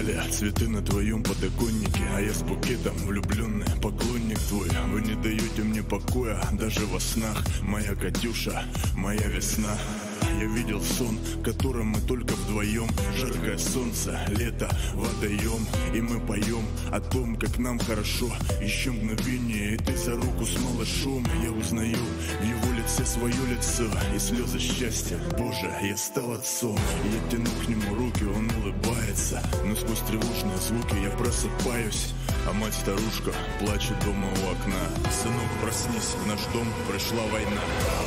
столе, цветы на твоем подоконнике, а я с букетом, влюбленный поклонник твой. Вы не даете мне покоя даже во снах. Моя Катюша, моя весна. Я видел сон, в котором мы только вдвоем. Жаркое солнце, лето, водоем. И мы поем о том, как нам хорошо. Еще мгновение, и ты за руку с малышом. Я узнаю в его лице свое лицо и слезы счастья. Боже, я стал отцом. Я тяну к нему руки, он улыбается. Но сквозь тревожные звуки я просыпаюсь, а мать-старушка плачет дома у окна. Сынок, проснись, в наш дом пришла война.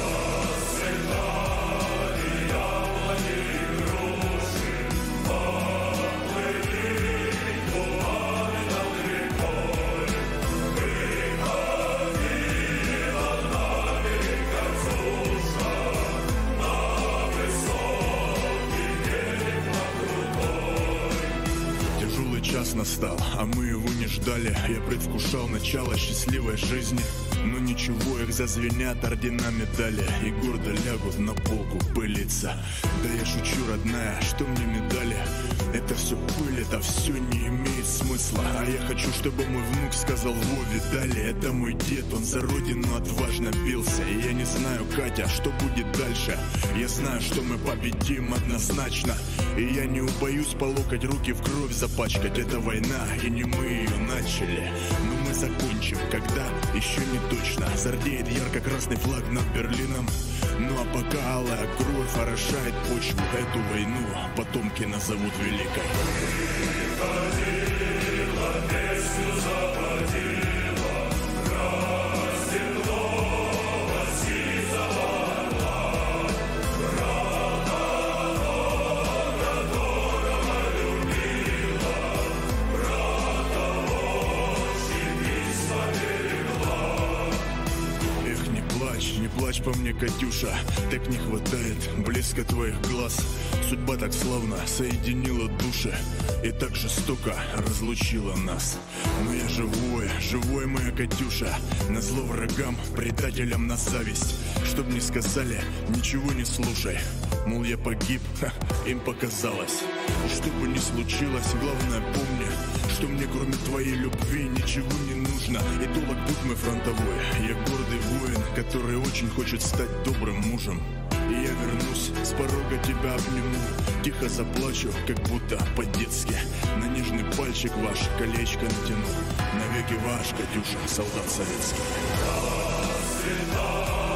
Час настал, а мы его не ждали. Я предвкушал начало счастливой жизни. Но ничего, их зазвенят ордена медали и гордо лягут на полку пылиться. Да я шучу, родная, что мне медали? Это все пыль, это все не имеет смысла. А я хочу, чтобы мой внук сказал: во, видали, это мой дед, он за родину отважно бился. И я не знаю, Катя, что будет дальше. Я знаю, что мы победим однозначно. И я не убоюсь по локоть руки в кровь запачкать. Это война, и не мы ее начали, но мы закончим, когда еще не точно. Зардеет ярко-красный флаг над Берлином. Ну а пока алая кровь орошает почву, эту войну потомки назовут великой. Приходила, песню заводила, раздевного сизого орла, брата, которого любила, брата очень письма берегла. Эх, не плачь по мне, Катюша, так не хватает блеска твоих глаз. Судьба так славно соединила души и так жестоко разлучила нас. Но я живой, моя Катюша, назло врагам, предателям на зависть. Чтоб не сказали, ничего не слушай, мол, я погиб, им показалось. Что бы ни случилось, главное помни, что мне кроме твоей любви ничего не нужно. И долг будь мой фронтовой, я гордый воин, который очень хочет стать добрым мужем. И я вернусь, с порога тебя обниму, тихо заплачу, как будто по-детски. На нежный пальчик ваш колечко натяну. Навеки ваш, Катюша, солдат советский.